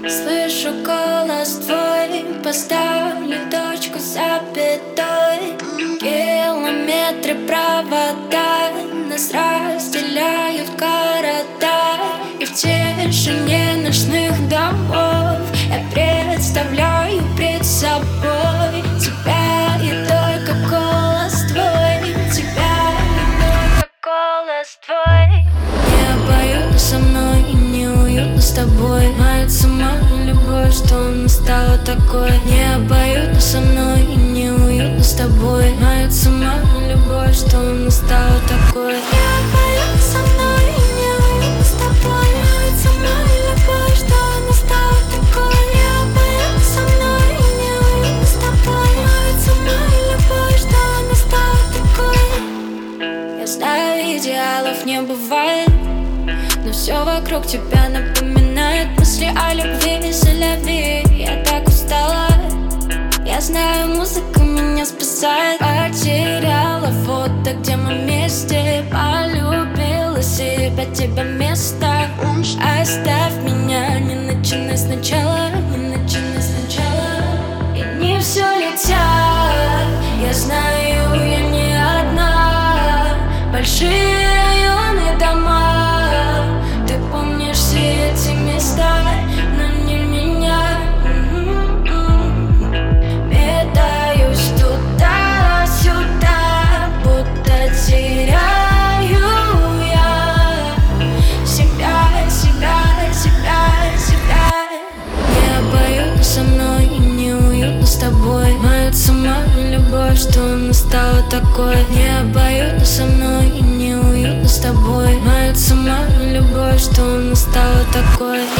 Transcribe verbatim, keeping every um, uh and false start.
Слышу голос твой, поставлю точку с запятой. Километры провода нас разделяют города, и в тишине ночных домов я представляю пред собой тебя и только голос твой, тебя и только голос твой. Не обоюдно со мной и неуютно с тобой. Мается моя любовь, что она стала такой. Не обоюдно со мной и неуютно с тобой. Мается моя любовь, что она стала такой. Не обоюдно со мной и неуютно с тобой. Мается моя любовь, что она стала такой. Не обоюдно со мной и неуютно с тобой. Мается моя любовь, что она стала такой. Я знаю, идеалов не бывает, но все вокруг тебя напоминает мысли о любви, селяви. Я так устала, я знаю, музыка меня спасает. Потеряла фото, где мы вместе, полюбила себя, тебя место. Оставь меня, не начинай сначала, не начинай сначала. И не все летят, я знаю, я не одна. Большие районы, дома, ты помнишь все эти места, но не меня. Метаюсь туда-сюда, будто теряю я себя, себя, себя, себя. Не обоюдно со мной и неуютно с тобой. Мается моя любовь, что она стала такой. Не обоюдно со мной и неуютно с тобой. Мается моя любовь, что она стала такой.